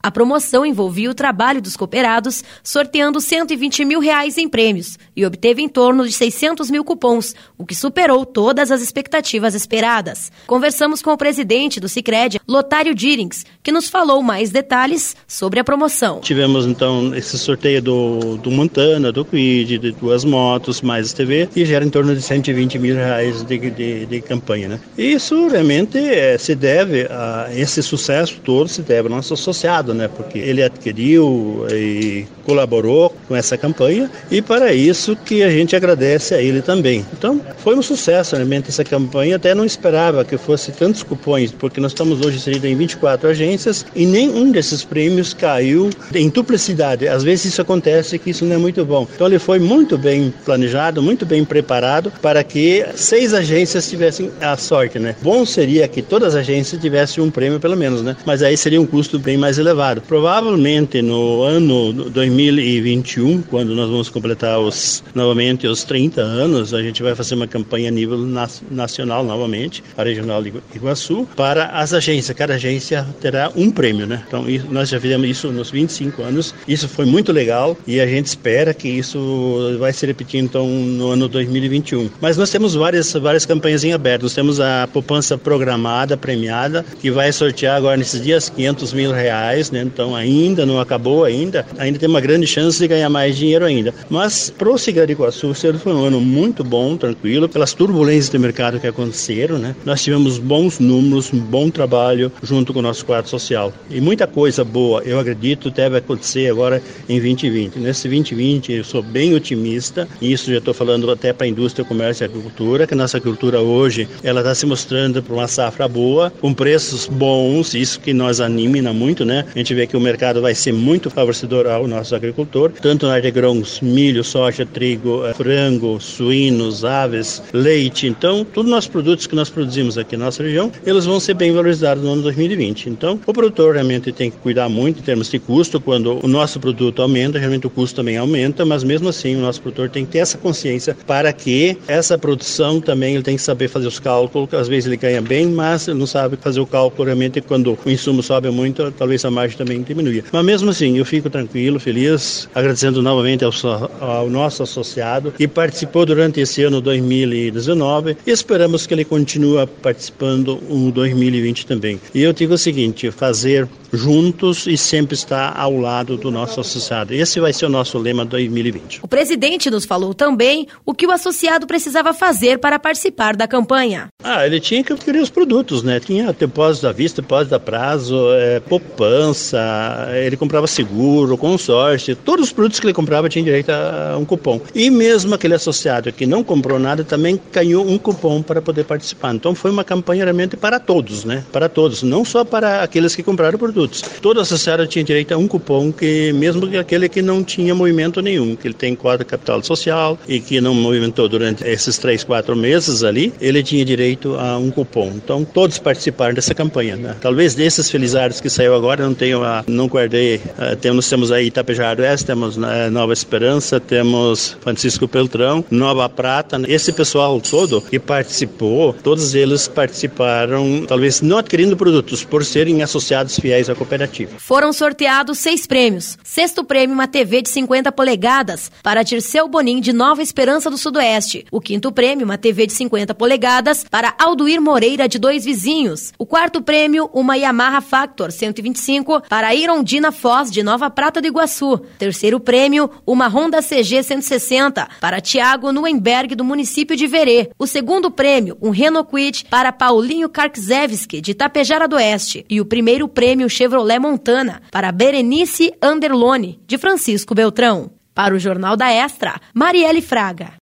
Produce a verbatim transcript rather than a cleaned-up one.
A promoção envolvia o trabalho dos cooperados, sorteando cento e vinte mil reais em prêmios e obteve em torno de seiscentos mil cupons, o que superou todas as expectativas esperadas. Conversamos com o presidente do Sicredi, Lotário Dirings, que nos falou mais detalhes sobre a promoção. Tivemos então esse sorteio do, do Montana, do Quid, de duas motos, mais T V, e gera em torno de cento e vinte mil reais de, de, de campanha, né? E isso realmente é, se deve a esse sucesso todo, se deve ao nosso associado, né? Porque ele adquiriu e colaborou com essa campanha, e para isso que a gente agradece a ele também. Então, foi um sucesso realmente essa campanha, até não esperava que fosse tantos cupons, porque nós estamos hoje inseridos em vinte e quatro agências e nenhum desses prêmios caiu em duplicidade. Às vezes isso acontece, que isso não é muito bom. Então ele foi muito bem planejado, muito bem preparado para que seis agências tivessem a sorte, né? Bom seria que todas as agências tivessem um prêmio pelo menos, né? Mas aí seria um custo bem mais elevado. Provavelmente no ano dois mil e vinte e um, quando nós vamos completar os, novamente os trinta anos, a gente vai fazer uma campanha a nível na, nacional novamente, a Regional de Iguaçu, para as agências. Cada agência terá um prêmio, né? Então isso, nós já fizemos isso nos vinte e cinco anos. Isso foi muito legal e a gente espera que isso vai se repetir então no ano dois mil e vinte e um. Mas nós temos várias, várias campanhas em aberto. Nós temos a poupança programada, premiada, que vai sortear agora nesses dias quinhentos mil reais, né? Então ainda não acabou ainda. Ainda tem uma grande chance de ganhar mais dinheiro ainda. Mas para o Sicredi Iguaçu, foi um ano muito bom, tranquilo, pelas turbulências do mercado que aconteceram, né? Nós tivemos bons números, um bom trabalho junto com o nosso quadro social. E muita coisa boa, eu acredito, deve acontecer agora em vinte e vinte. Nesse vinte e vinte eu sou bem otimista, e isso já estou falando até para a indústria, comércio e agricultura, que a nossa agricultura hoje ela está se mostrando para uma safra boa, com preços bons, isso que nos anima muito, né? A gente vê que o mercado vai ser muito favorecedor ao nosso agricultor, tanto na área de grãos, milho, soja, trigo, frango, suínos, aves, leite. Então, todos os nossos produtos que nós produzimos aqui na nossa região, eles vão ser bem valorizados no ano dois mil e vinte. Então, o produtor realmente tem que cuidar muito em termos de custo. Quando o nosso produto aumenta, realmente o custo também aumenta, mas mesmo assim o nosso produtor tem que ter essa consciência para que essa produção também ele tem que saber fazer os cálculos. Às vezes ele ganha bem, mas ele não sabe fazer o cálculo realmente. Quando o insumo sobe muito, talvez a margem também diminua. Mas mesmo assim, eu fico tranquilo, feliz, agradecendo novamente ao, ao nosso associado que participou durante esse ano dois mil e dezenove, e esperamos que ele continue participando no dois mil e vinte também. E eu digo o seguinte, fazer juntos e sempre estar ao lado do nosso associado. Esse vai ser o nosso lema dois mil e vinte. O presidente nos falou também o que o associado precisava fazer para participar da campanha. Ah, ele tinha que adquirir os produtos, né? Tinha depósito à vista, depósito a prazo, é, poupança, ele comprava seguro, consórcio, todos os produtos que ele comprava tinha direito a um cupom. E mesmo aquele associado que não comprou nada também ganhou um cupom para poder participar. Então foi uma campanha realmente para todos, né? Para todos, não só para aqueles que compraram produtos. Todo associado tinha direito a um cupom, que mesmo que aquele que não tinha movimento nenhum, que ele tem quadro de capital social e que não movimentou durante esses três, quatro meses ali, ele tinha direito a um cupom. Então todos participaram dessa campanha, né? Talvez desses felizardos que saiu agora, não tenho a, não guardei, uh, temos, temos aí Itapejara do Oeste, temos uh, Nova Esperança, temos Francisco Peltrão, Nova Prata. Esse pessoal todo que participou, todos eles participaram, talvez não adquirindo produtos, por serem associados fiéis à cooperativa. Foram sorteados seis prêmios. Sexto prêmio, uma T V de cinquenta polegadas para Dirceu Bonin, de Nova Esperança do Sudoeste. O quinto prêmio, uma T V de cinquenta polegadas para Alduir Moreira, de Dois Vizinhos. O quarto prêmio, uma Yamaha Factor cento e vinte e cinco para Irondina Foz, de Nova Prata do Iguaçu. Terceiro prêmio, uma Honda C G cento e sessenta para Tiago Nuenberg, do município de Verê. O segundo prêmio, um Renault Kwid para Paulinho Karczewski, de Itapejara do Oeste. E o primeiro prêmio Chevrolet Montana para Berenice Anderlone, de Francisco Beltrão. Para o Jornal da Extra, Marielle Fraga.